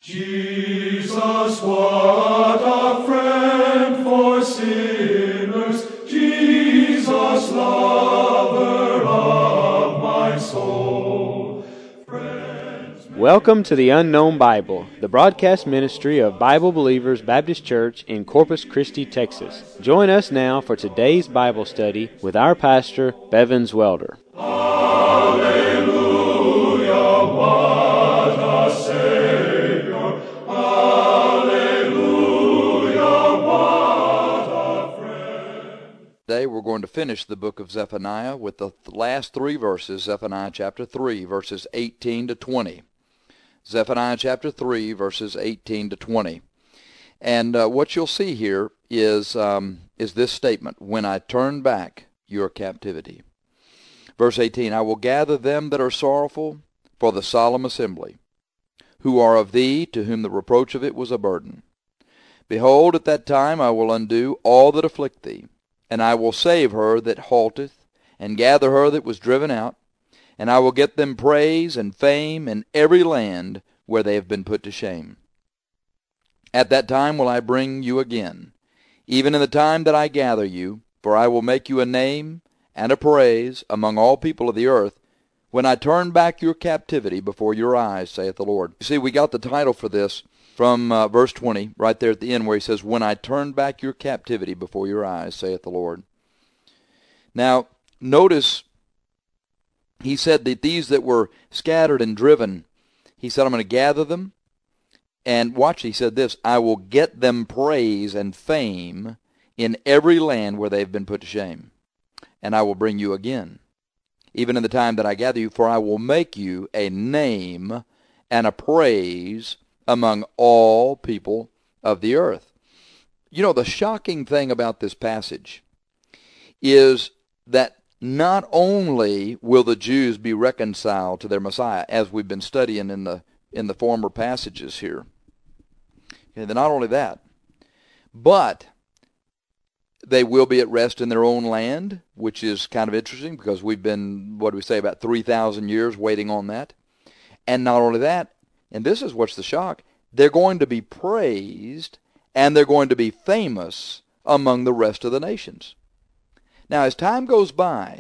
Jesus, what a friend for sinners, Jesus, lover of my soul. Welcome to the Unknown Bible, the broadcast ministry of Bible Believers Baptist Church in Corpus Christi, Texas. Join us now for today's Bible study with our pastor, Bevins Welder. Hallelujah, what a Savior. Hallelujah, what a friend. Today we're going to finish the book of Zephaniah with the last three verses, Zephaniah chapter 3, verses 18 to 20. Zephaniah chapter 3, verses 18 to 20. And what you'll see here is this statement, when I turn back your captivity. Verse 18, I will gather them that are sorrowful for the solemn assembly, who are of thee, to whom the reproach of it was a burden. Behold, at that time I will undo all that afflict thee, and I will save her that halteth, and gather her that was driven out, and I will get them praise and fame in every land where they have been put to shame. At that time will I bring you again, even in the time that I gather you, for I will make you a name and a praise among all people of the earth, when I turn back your captivity before your eyes, saith the Lord. You see, we got the title for this from verse 20, right there at the end, where he says, when I turn back your captivity before your eyes, saith the Lord. Now, notice he said that these that were scattered and driven, he said, I'm going to gather them. And watch, he said this, I will get them praise and fame in every land where they've been put to shame. And I will bring you again, even in the time that I gather you, for I will make you a name and a praise among all people of the earth. You know, the shocking thing about this passage is that not only will the Jews be reconciled to their Messiah, as we've been studying in the former passages here, okay, not only that, but they will be at rest in their own land, which is kind of interesting because we've been, what do we say, about 3,000 years waiting on that. And not only that, and this is what's the shock, they're going to be praised and they're going to be famous among the rest of the nations. Now, as time goes by,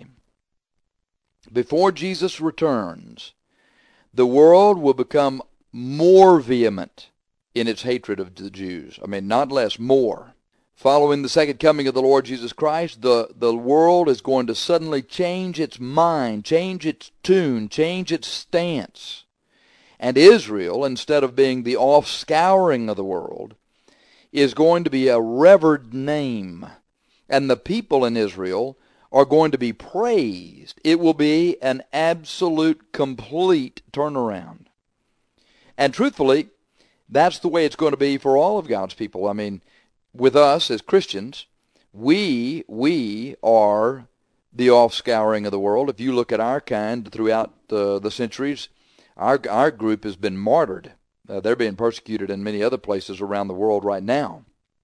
before Jesus returns, the world will become more vehement in its hatred of the Jews. I mean, not less, more. Following the second coming of the Lord Jesus Christ, the world is going to suddenly change its mind, change its tune, change its stance. And Israel, instead of being the offscouring of the world, is going to be a revered name. And the people in Israel are going to be praised. It will be an absolute, complete turnaround. And truthfully, that's the way it's going to be for all of God's people. I mean, with us as Christians, we are the offscouring of the world. If you look at our kind throughout the centuries, our group has been martyred. They're being persecuted in many other places around the world right now.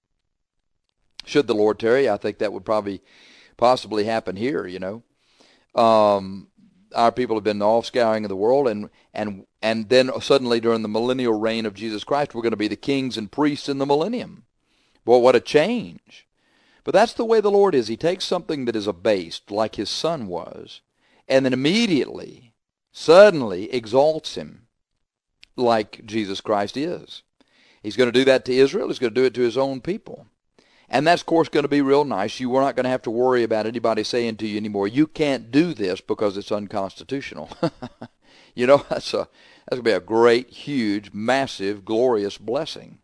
Should the Lord tarry, I think that would possibly happen here, you know. Our people have been the offscouring of the world, and then suddenly during the millennial reign of Jesus Christ, we're going to be the kings and priests in the millennium. Boy, what a change. But that's the way the Lord is. He takes something that is abased, like his Son was, and then immediately, suddenly exalts him like Jesus Christ is. He's going to do that to Israel. He's going to do it to his own people. And that's, of course, going to be real nice. You are not going to have to worry about anybody saying to you anymore, you can't do this because it's unconstitutional. You know, that's going to be a great, huge, massive, glorious blessing.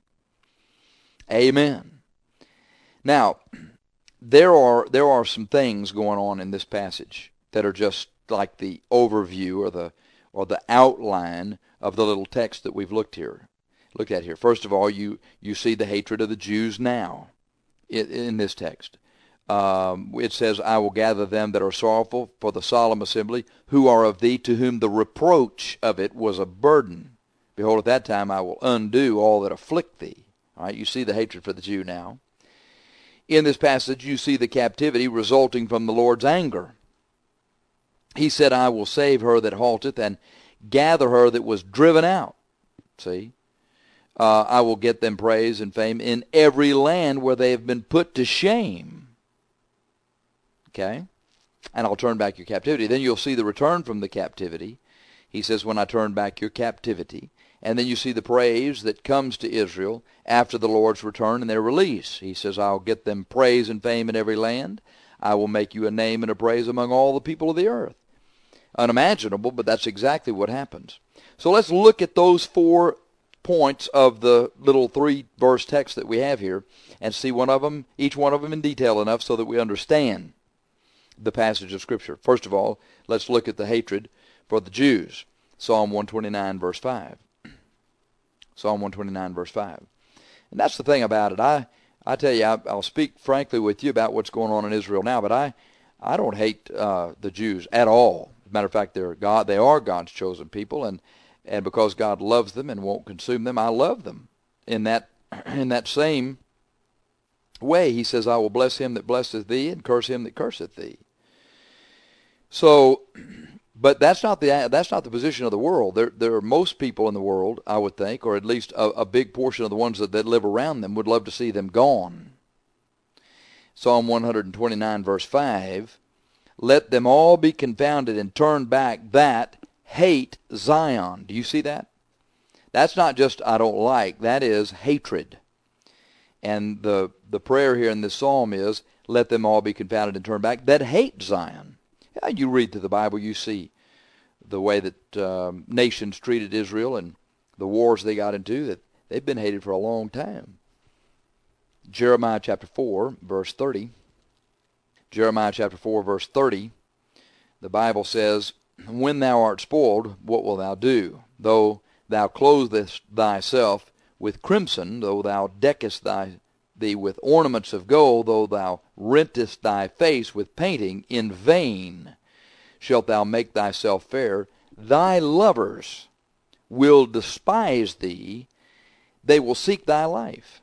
Amen. Now, there are some things going on in this passage that are just like the overview or the outline of the little text that we've looked at here. First of all, you see the hatred of the Jews now in this text. It says, I will gather them that are sorrowful for the solemn assembly, who are of thee, to whom the reproach of it was a burden. Behold, at that time I will undo all that afflict thee. All right, you see the hatred for the Jew now. In this passage, you see the captivity resulting from the Lord's anger. He said, I will save her that halteth, and gather her that was driven out. See? I will get them praise and fame in every land where they have been put to shame. Okay? And I'll turn back your captivity. Then you'll see the return from the captivity. He says, when I turn back your captivity. And then you see the praise that comes to Israel after the Lord's return and their release. He says, I'll get them praise and fame in every land. I will make you a name and a praise among all the people of the earth. Unimaginable, but that's exactly what happens. So let's look at those 4 points of the little 3-verse text that we have here and see each one of them in detail enough so that we understand the passage of Scripture. First of all, let's look at the hatred for the Jews. Psalm 129, verse 5. Psalm 129, verse 5. And that's the thing about it. I tell you, I'll speak frankly with you about what's going on in Israel now, but I don't hate the Jews at all. As a matter of fact, they are God's chosen people, and because God loves them and won't consume them, I love them. In that same way, he says, I will bless him that blesseth thee and curse him that curseth thee. So, but that's not the position of the world. There are most people in the world, I would think, or at least a big portion of the ones that live around them would love to see them gone. Psalm 129, verse 5, let them all be confounded and turn back that hate Zion. Do you see that? That's not just I don't like. That is hatred. And the prayer here in this psalm is, let them all be confounded and turn back that hate Zion. You read through the Bible, you see the way that nations treated Israel and the wars they got into, that they've been hated for a long time. Jeremiah chapter 4, verse 30. Jeremiah chapter 4, verse 30. The Bible says, when thou art spoiled, what wilt thou do? Though thou clothest thyself with crimson, though thou deckest thee with ornaments of gold, though thou rentest thy face with painting, in vain shalt thou make thyself fair. Thy lovers will despise thee, they will seek thy life.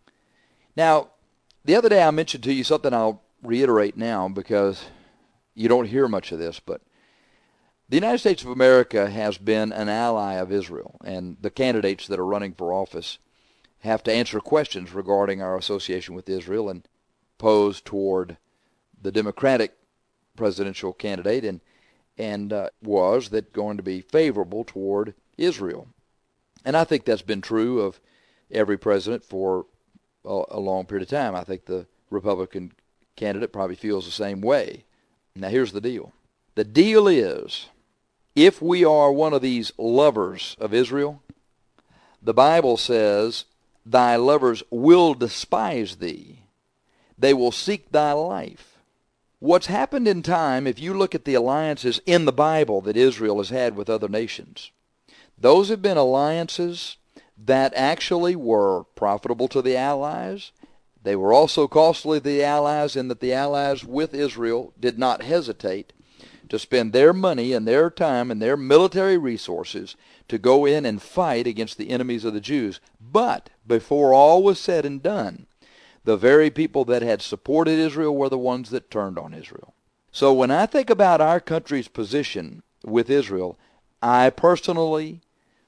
Now, the other day I mentioned to you something I'll reiterate now because you don't hear much of this, but the United States of America has been an ally of Israel, and the candidates that are running for office have to answer questions regarding our association with Israel and pose toward the Democratic presidential candidate, and was that going to be favorable toward Israel. And I think that's been true of every president for a long period of time. I think the Republican candidate probably feels the same way. Now here's the deal. The deal is, if we are one of these lovers of Israel, the Bible says, thy lovers will despise thee. They will seek thy life. What's happened in time, if you look at the alliances in the Bible that Israel has had with other nations, those have been alliances that actually were profitable to the Allies. They were also costly to the Allies in that the Allies with Israel did not hesitate to spend their money and their time and their military resources to go in and fight against the enemies of the Jews. But before all was said and done, the very people that had supported Israel were the ones that turned on Israel. So when I think about our country's position with Israel, I personally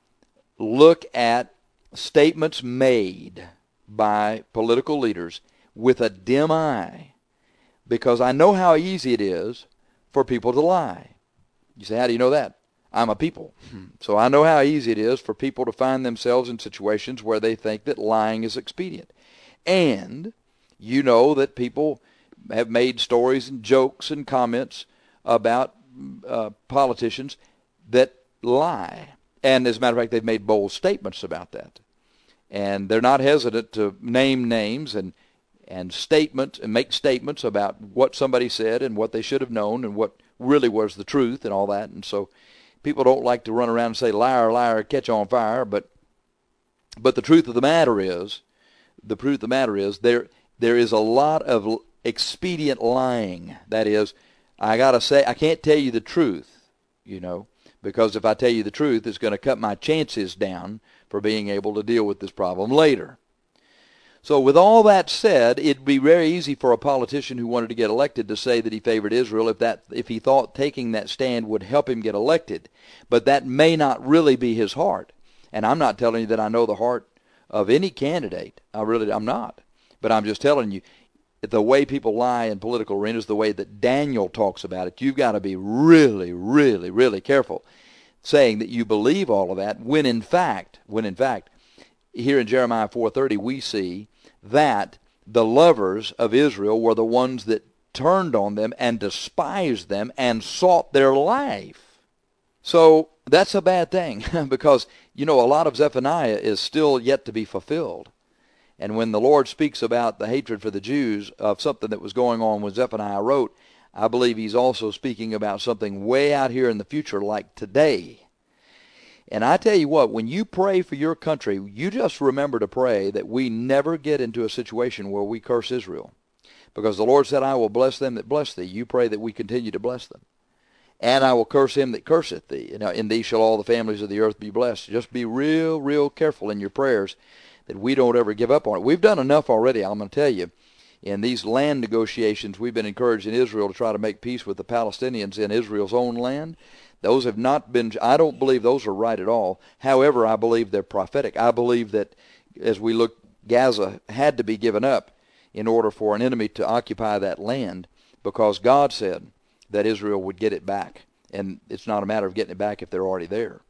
look at statements made by political leaders with a dim eye, because I know how easy it is for people to lie. You say, how do you know that? I'm a people. So I know how easy it is for people to find themselves in situations where they think that lying is expedient. And you know that people have made stories and jokes and comments about politicians that lie. And as a matter of fact, they've made bold statements about that. And they're not hesitant to name names and make statements about what somebody said and what they should have known and what really was the truth and all that. And so people don't like to run around and say, liar, liar, catch on fire. But the truth of the matter is, there is a lot of expedient lying. That is, I can't tell you the truth, because if I tell you the truth, it's going to cut my chances down for being able to deal with this problem later. So with all that said, it'd be very easy for a politician who wanted to get elected to say that he favored Israel if he thought taking that stand would help him get elected. But that may not really be his heart. And I'm not telling you that I know the heart of any candidate. I'm not. But I'm just telling you, the way people lie in political arenas, the way that Daniel talks about it, you've got to be really, really, really careful saying that you believe all of that when in fact, here in Jeremiah 4:30 we see that the lovers of Israel were the ones that turned on them and despised them and sought their life. So that's a bad thing because, a lot of Zephaniah is still yet to be fulfilled. And when the Lord speaks about the hatred for the Jews of something that was going on when Zephaniah wrote, I believe he's also speaking about something way out here in the future like today. And I tell you what, when you pray for your country, you just remember to pray that we never get into a situation where we curse Israel. Because the Lord said, I will bless them that bless thee. You pray that we continue to bless them. And I will curse him that curseth thee. Now, in thee shall all the families of the earth be blessed. Just be real, real careful in your prayers that we don't ever give up on it. We've done enough already, I'm going to tell you. In these land negotiations, we've been encouraging Israel to try to make peace with the Palestinians in Israel's own land. Those have not been, I don't believe those are right at all. However, I believe they're prophetic. I believe that as we look, Gaza had to be given up in order for an enemy to occupy that land because God said that Israel would get it back. And it's not a matter of getting it back if they're already there.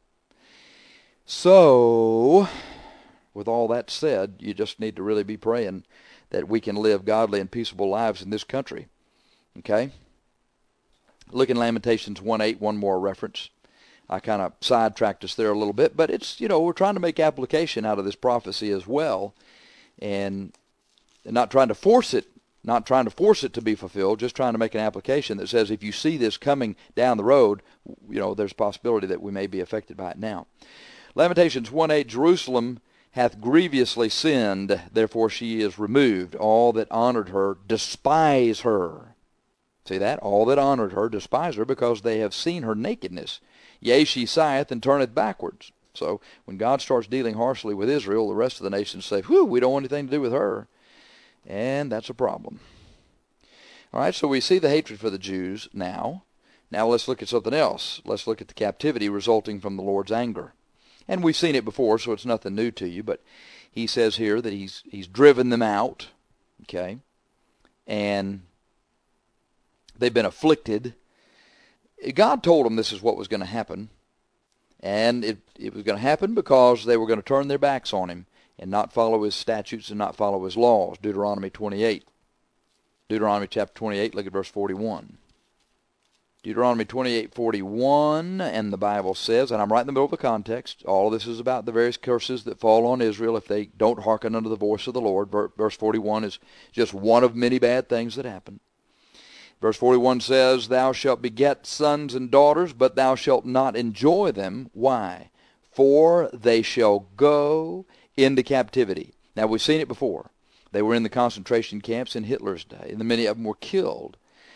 So, with all that said, you just need to really be praying that we can live godly and peaceable lives in this country. Okay? Look in Lamentations 1:8, one more reference. I kind of sidetracked us there a little bit, but it's, we're trying to make application out of this prophecy as well, and not trying to force it to be fulfilled, just trying to make an application that says if you see this coming down the road, there's a possibility that we may be affected by it now. Lamentations 1:8, Jerusalem hath grievously sinned, therefore she is removed. All that honored her despise her. See that? All that honored her despise her because they have seen her nakedness. Yea, she sigheth and turneth backwards. So when God starts dealing harshly with Israel, the rest of the nations say, whew, we don't want anything to do with her. And that's a problem. All right, so we see the hatred for the Jews now. Now let's look at something else. Let's look at the captivity resulting from the Lord's anger. And we've seen it before, so it's nothing new to you, but he says here that he's driven them out, okay, and they've been afflicted. God told them this is what was going to happen, and it was going to happen because they were going to turn their backs on him and not follow his statutes and not follow his laws. Deuteronomy 28. Deuteronomy chapter 28, look at verse 41. Deuteronomy 28:41, and the Bible says, and I'm right in the middle of the context, all of this is about the various curses that fall on Israel if they don't hearken unto the voice of the Lord. Verse 41 is just one of many bad things that happen. Verse 41 says, thou shalt beget sons and daughters, but thou shalt not enjoy them. Why? For they shall go into captivity. Now, we've seen it before. They were in the concentration camps in Hitler's day, and many of them were killed.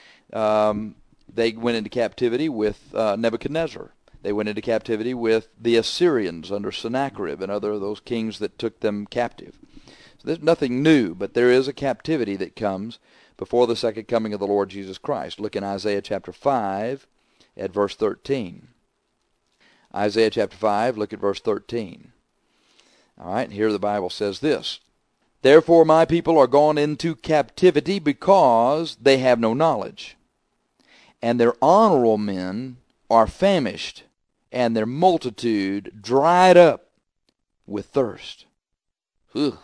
They went into captivity with Nebuchadnezzar. They went into captivity with the Assyrians under Sennacherib and other of those kings that took them captive. So there's nothing new, but there is a captivity that comes before the second coming of the Lord Jesus Christ. Look in Isaiah chapter 5 at verse 13. Isaiah chapter 5, look at verse 13. All right, and here the Bible says this. Therefore my people are gone into captivity because they have no knowledge. And their honorable men are famished, and their multitude dried up with thirst. Ugh.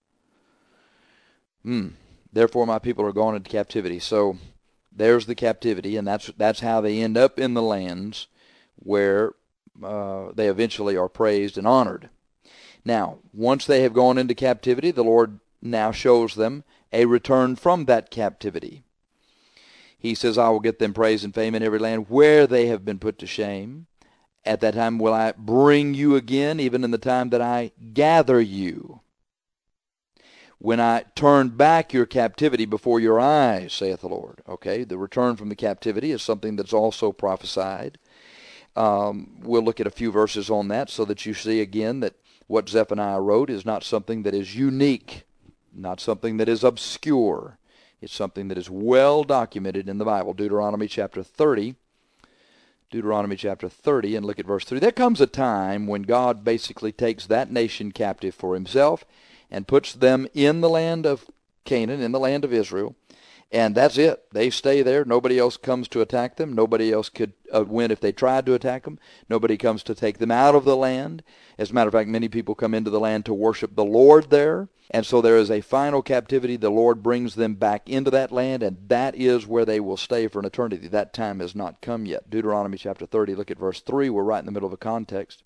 Therefore my people are gone into captivity. So there's the captivity, and that's how they end up in the lands where they eventually are praised and honored. Now, once they have gone into captivity, the Lord now shows them a return from that captivity. He says, I will get them praise and fame in every land where they have been put to shame. At that time will I bring you again, even in the time that I gather you. When I turn back your captivity before your eyes, saith the Lord. Okay, the return from the captivity is something that's also prophesied. We'll look at a few verses on that so that you see again that what Zephaniah wrote is not something that is unique, not something that is obscure. It's something that is well documented in the Bible. Deuteronomy chapter 30. Deuteronomy chapter 30, and look at verse 3. There comes a time when God basically takes that nation captive for himself and puts them in the land of Canaan, in the land of Israel, and that's it. They stay there. Nobody else comes to attack them. Nobody else could win if they tried to attack them. Nobody comes to take them out of the land. As a matter of fact, many people come into the land to worship the Lord there. And so there is a final captivity. The Lord brings them back into that land, and that is where they will stay for an eternity. That time has not come yet. Deuteronomy chapter 30, look at verse 3. We're right in the middle of a context.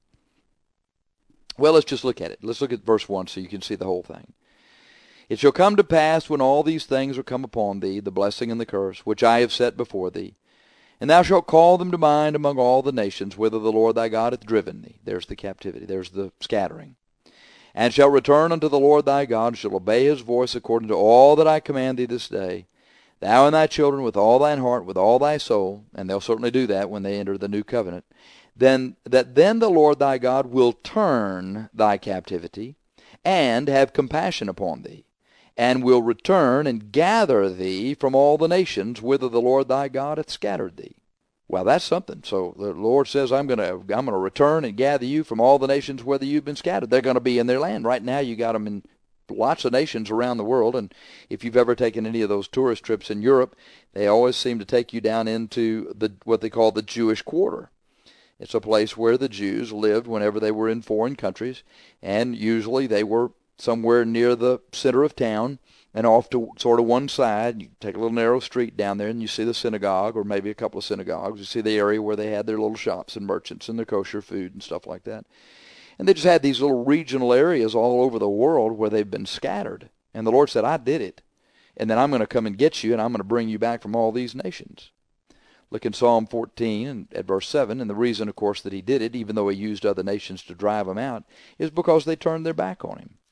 Well, let's just look at it. Let's look at verse 1 so you can see the whole thing. It shall come to pass when all these things are come upon thee, the blessing and the curse, which I have set before thee, and thou shalt call them to mind among all the nations, whither the Lord thy God hath driven thee. There's the captivity. There's the scattering. And shalt return unto the Lord thy God, and shalt obey his voice according to all that I command thee this day, thou and thy children with all thine heart, with all thy soul, and they'll certainly do that when they enter the new covenant, then the Lord thy God will turn thy captivity, and have compassion upon thee, and will return and gather thee from all the nations whither the Lord thy God hath scattered thee. Well, that's something. So the Lord says, I'm going to return and gather you from all the nations whither you've been scattered. They're going to be in their land. Right now you got them in lots of nations around the world, and if you've ever taken any of those tourist trips in Europe, they always seem to take you down into what they call the Jewish Quarter. It's a place where the Jews lived whenever they were in foreign countries, and usually they were somewhere near the center of town, and off to sort of one side, you take a little narrow street down there, and you see the synagogue, or maybe a couple of synagogues. You see the area where they had their little shops and merchants and their kosher food and stuff like that. And they just had these little regional areas all over the world where they've been scattered. And the Lord said, I did it. And then I'm going to come and get you, and I'm going to bring you back from all these nations. Look in Psalm 14 and at verse 7, and the reason, of course, that he did it, even though he used other nations to drive them out, is because they turned their back on him.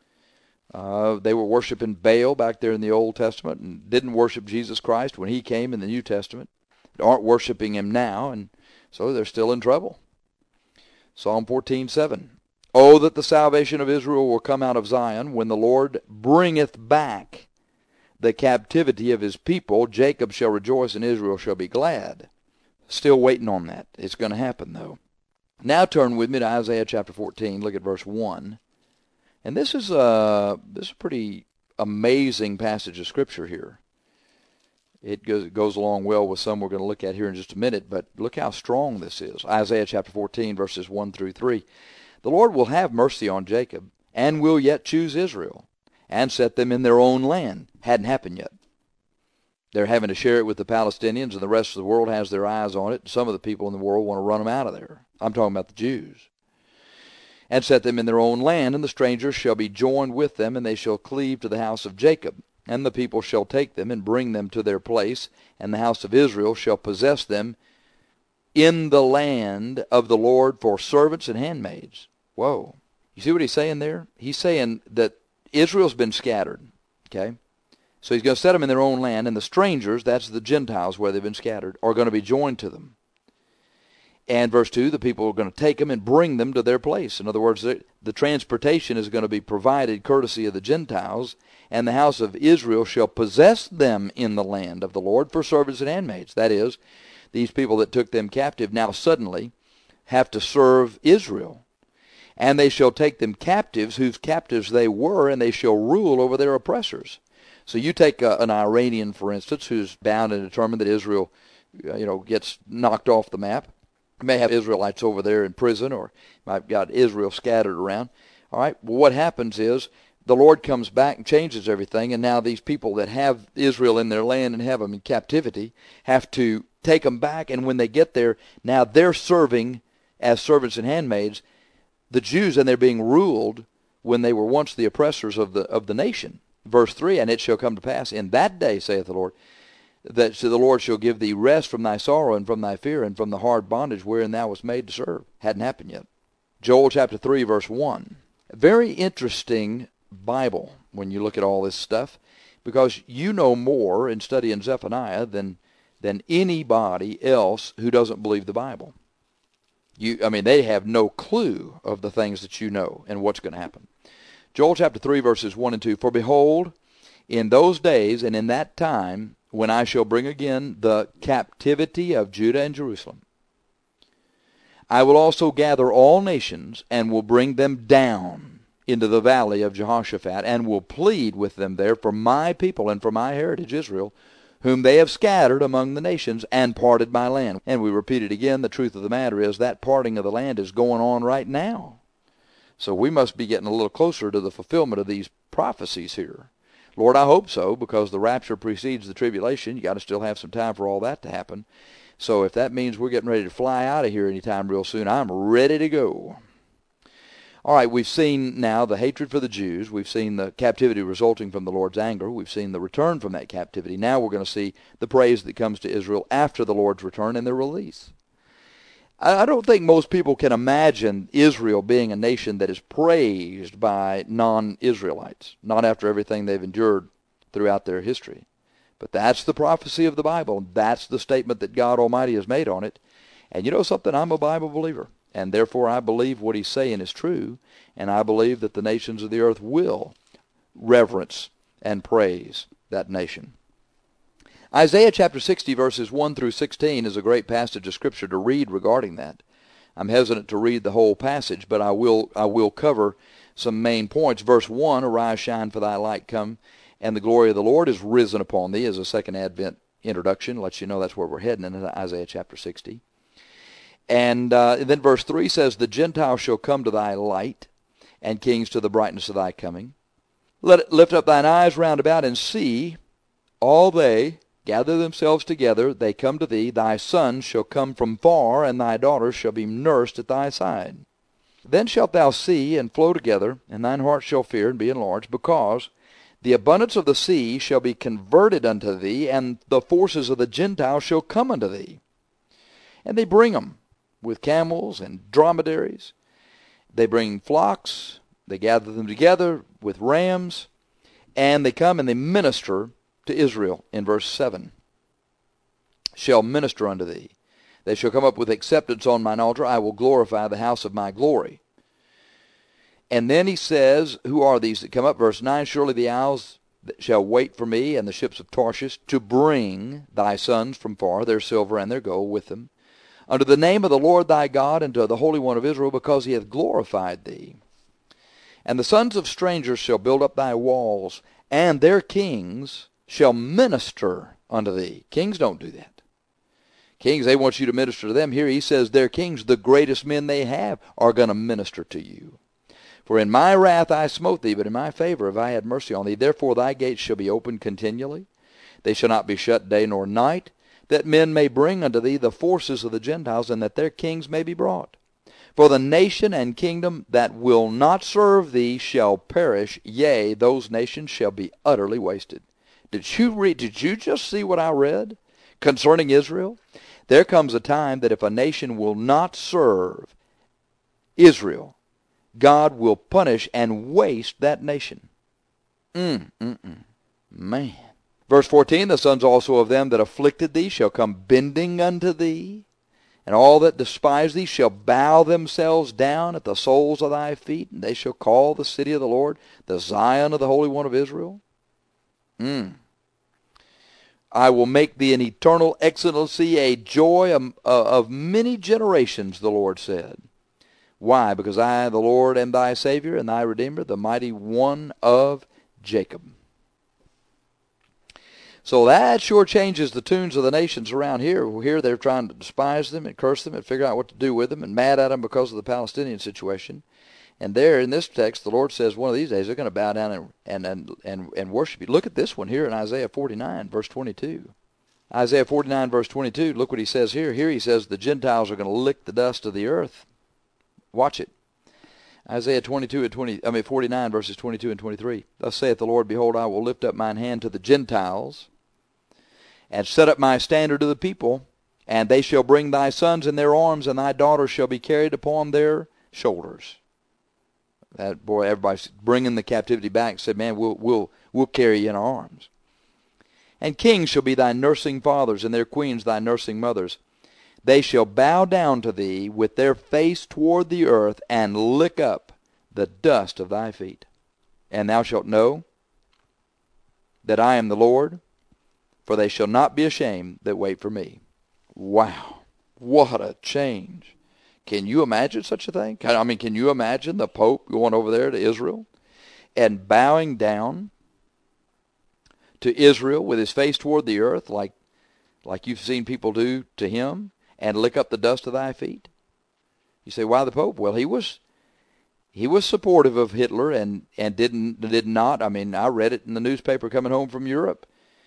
They were worshiping Baal back there in the Old Testament and didn't worship Jesus Christ when he came in the New Testament. They aren't worshiping him now, and so they're still in trouble. Psalm 14:7. Oh, that the salvation of Israel will come out of Zion when the Lord bringeth back the captivity of his people. Jacob shall rejoice and Israel shall be glad. Still waiting on that. It's going to happen, though. Now turn with me to Isaiah chapter 14. Look at verse 1. And this is a pretty amazing passage of Scripture here. It goes along well with some we're going to look at here in just a minute, but look how strong this is. Isaiah chapter 14, verses 1 through 3. The Lord will have mercy on Jacob, and will yet choose Israel, and set them in their own land. Hadn't happened yet. They're having to share it with the Palestinians, and the rest of the world has their eyes on it. Some of the people in the world want to run them out of there. I'm talking about the Jews. And set them in their own land, and the strangers shall be joined with them, and they shall cleave to the house of Jacob. And the people shall take them and bring them to their place, and the house of Israel shall possess them in the land of the Lord for servants and handmaids. Whoa. You see what he's saying there? He's saying that Israel's been scattered, okay? So he's going to set them in their own land, and the strangers, that's the Gentiles where they've been scattered, are going to be joined to them. And verse 2, the people are going to take them and bring them to their place. In other words, the transportation is going to be provided courtesy of the Gentiles, and the house of Israel shall possess them in the land of the Lord for servants and handmaids. That is, these people that took them captive now suddenly have to serve Israel. And they shall take them captives, whose captives they were, and they shall rule over their oppressors. So you take an Iranian, for instance, who's bound and determined that Israel, gets knocked off the map. You may have Israelites over there in prison, or you might have got Israel scattered around. All right, well, what happens is the Lord comes back and changes everything, and now these people that have Israel in their land and have them in captivity have to take them back, and when they get there, now they're serving as servants and handmaids the Jews, and they're being ruled when they were once the oppressors of the nation. Verse 3, and it shall come to pass in that day, saith the Lord, that the Lord shall give thee rest from thy sorrow and from thy fear and from the hard bondage wherein thou wast made to serve. Hadn't happened yet. Joel chapter 3, verse 1. Very interesting Bible when you look at all this stuff, because you know more in studying Zephaniah than anybody else who doesn't believe the Bible. They have no clue of the things that you know and what's going to happen. Joel chapter 3, verses 1 and 2. For behold, in those days and in that time, when I shall bring again the captivity of Judah and Jerusalem. I will also gather all nations, and will bring them down into the valley of Jehoshaphat, and will plead with them there for my people and for my heritage Israel, whom they have scattered among the nations, and parted my land. And we repeat it again, the truth of the matter is that parting of the land is going on right now. So we must be getting a little closer to the fulfillment of these prophecies here. Lord, I hope so, because the rapture precedes the tribulation. You got to still have some time for all that to happen. So if that means we're getting ready to fly out of here anytime real soon, I'm ready to go. All right, we've seen now the hatred for the Jews. We've seen the captivity resulting from the Lord's anger. We've seen the return from that captivity. Now we're going to see the praise that comes to Israel after the Lord's return and their release. I don't think most people can imagine Israel being a nation that is praised by non-Israelites, not after everything they've endured throughout their history. But that's the prophecy of the Bible. That's the statement that God Almighty has made on it. And you know something? I'm a Bible believer, and therefore I believe what he's saying is true, and I believe that the nations of the earth will reverence and praise that nation. Isaiah chapter 60, verses 1 through 16 is a great passage of Scripture to read regarding that. I'm hesitant to read the whole passage, but I will cover some main points. Verse 1, Arise, shine, for thy light come, and the glory of the Lord is risen upon thee, as a second Advent introduction. Lets you know that's where we're heading in Isaiah chapter 60. And then verse 3 says, The Gentiles shall come to thy light, and kings to the brightness of thy coming. Lift up thine eyes round about, and see, all they gather themselves together, they come to thee. Thy sons shall come from far, and thy daughters shall be nursed at thy side. Then shalt thou see and flow together, and thine heart shall fear and be enlarged, because the abundance of the sea shall be converted unto thee, and the forces of the Gentiles shall come unto thee. And they bring them with camels and dromedaries. They bring flocks, they gather them together with rams, and they come and they minister to Israel in verse 7. Shall minister unto thee. They shall come up with acceptance on mine altar. I will glorify the house of my glory. And then he says, who are these that come up? Verse 9, Surely the isles shall wait for me, and the ships of Tarshish, to bring thy sons from far, their silver and their gold with them, unto the name of the Lord thy God, and to the Holy One of Israel, because he hath glorified thee. And the sons of strangers shall build up thy walls, and their kings shall minister unto thee. Kings don't do that. Kings, they want you to minister to them. Here he says their kings, the greatest men they have, are going to minister to you. For in my wrath I smote thee, but in my favor have I had mercy on thee. Therefore thy gates shall be open continually. They shall not be shut day nor night, that men may bring unto thee the forces of the Gentiles, and that their kings may be brought. For the nation and kingdom that will not serve thee shall perish, yea, those nations shall be utterly wasted. Did you just see what I read concerning Israel? There comes a time that if a nation will not serve Israel, God will punish and waste that nation. Man. Verse 14, The sons also of them that afflicted thee shall come bending unto thee, and all that despise thee shall bow themselves down at the soles of thy feet, and they shall call the city of the Lord the Zion of the Holy One of Israel. I will make thee an eternal excellency, a joy of many generations, the Lord said. Why? Because I, the Lord, am thy Savior, and thy Redeemer, the mighty one of Jacob. So that sure changes the tunes of the nations around here. Here they're trying to despise them and curse them and figure out what to do with them and mad at them because of the Palestinian situation. And there in this text, the Lord says one of these days they're going to bow down and worship you. Look at this one here in Isaiah 49, verse 22. Isaiah 49, verse 22, look what he says here. Here he says the Gentiles are going to lick the dust of the earth. Watch it. Isaiah 49, verses 22 and 23. Thus saith the Lord, Behold, I will lift up mine hand to the Gentiles, and set up my standard to the people, and they shall bring thy sons in their arms, and thy daughters shall be carried upon their shoulders. That boy, everybody's bringing the captivity back. Said, man, we'll carry you in our arms. And kings shall be thy nursing fathers, and their queens thy nursing mothers. They shall bow down to thee with their face toward the earth, and lick up the dust of thy feet. And thou shalt know that I am the Lord, for they shall not be ashamed that wait for me. Wow, what a change. Can you imagine such a thing? I mean, can you imagine the Pope going over there to Israel and bowing down to Israel with his face toward the earth like you've seen people do to him, and lick up the dust of thy feet? You say, why the Pope? Well, he was supportive of Hitler and did not. I mean, I read it in the newspaper coming home from Europe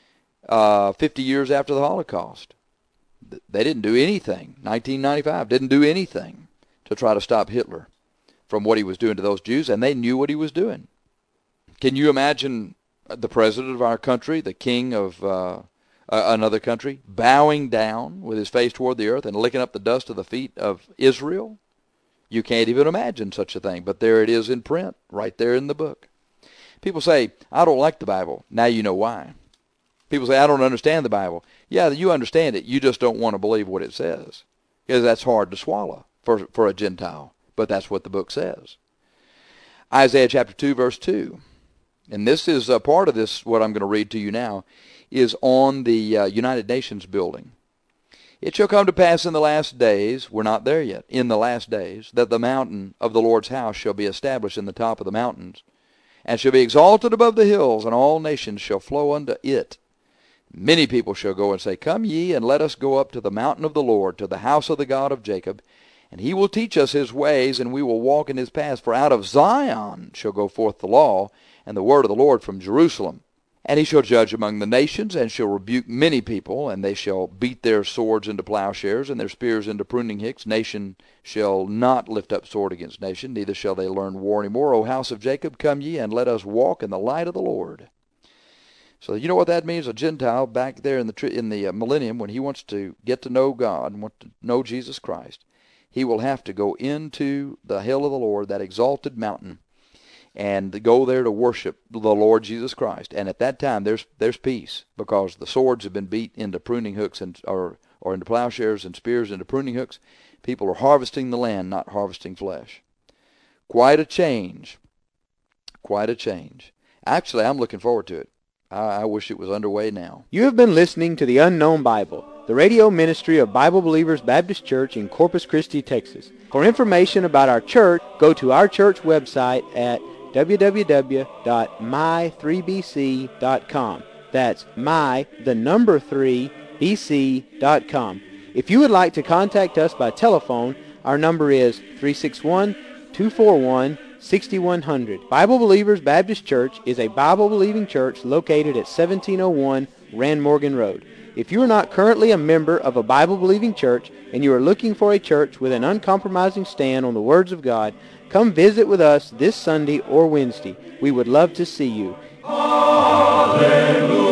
50 years after the Holocaust. They didn't do anything. 1995 didn't do anything to try to stop Hitler from what he was doing to those Jews, and they knew what he was doing. Can you imagine the president of our country, the king of another country, bowing down with his face toward the earth and licking up the dust of the feet of Israel? You can't even imagine such a thing, but there it is in print, right there in the book. People say, I don't like the Bible. Now you know why. People say, I don't understand the Bible. Yeah, you understand it. You just don't want to believe what it says, because that's hard to swallow for a Gentile. But that's what the book says. Isaiah chapter 2, verse 2. And this is a part of this, what I'm going to read to you now, is on the United Nations building. It shall come to pass in the last days, we're not there yet, in the last days, that the mountain of the Lord's house shall be established in the top of the mountains, and shall be exalted above the hills, and all nations shall flow unto it. Many people shall go and say, Come ye, and let us go up to the mountain of the Lord, to the house of the God of Jacob, and he will teach us his ways, and we will walk in his paths. For out of Zion shall go forth the law, and the word of the Lord from Jerusalem. And he shall judge among the nations, and shall rebuke many people, and they shall beat their swords into plowshares, and their spears into pruning hooks. Nation shall not lift up sword against nation, neither shall they learn war any more. O house of Jacob, come ye, and let us walk in the light of the Lord. So you know what that means? A Gentile back there in the millennium, when he wants to get to know God and want to know Jesus Christ, he will have to go into the hill of the Lord, that exalted mountain, and go there to worship the Lord Jesus Christ. And at that time, there's peace, because the swords have been beat into pruning hooks or into plowshares, and spears into pruning hooks. People are harvesting the land, not harvesting flesh. Quite a change. Quite a change. Actually, I'm looking forward to it. I wish it was underway now. You have been listening to The Unknown Bible, the radio ministry of Bible Believers Baptist Church in Corpus Christi, Texas. For information about our church, go to our church website at www.my3bc.com. That's my3bc.com. If you would like to contact us by telephone, our number is 361-241-6100. Bible Believers Baptist Church is a Bible-believing church located at 1701 Rand Morgan Road. If you are not currently a member of a Bible-believing church and you are looking for a church with an uncompromising stand on the words of God, come visit with us this Sunday or Wednesday. We would love to see you. Hallelujah.